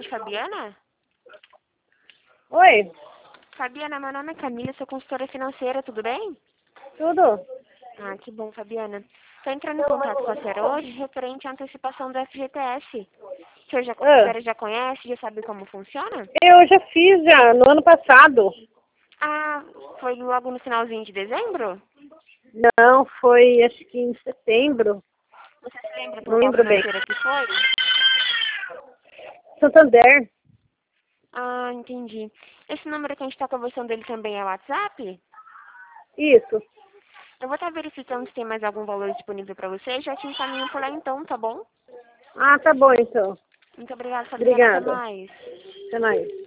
falando de Fabiana? Oi, Fabiana, meu nome é Camila, sou consultora financeira, tudo bem? tudo? Ah, que bom, Fabiana. Estou entrando em contato com a senhora hoje referente à antecipação do FGTS. A senhora já conhece, já sabe como funciona? Eu já fiz no ano passado. Ah, foi logo no finalzinho de dezembro? Não, foi acho que em setembro. Você se lembra Não por qual lembro bem. financeira que foi? Santander? Ah, entendi. Esse número que a gente está conversando dele também é o WhatsApp? Isso. Eu vou estar verificando se tem mais algum valor disponível para você e já te encaminho por lá então, tá bom? Ah, tá bom então. Muito obrigada, Fabiana. Até Obrigada. mais. Até mais.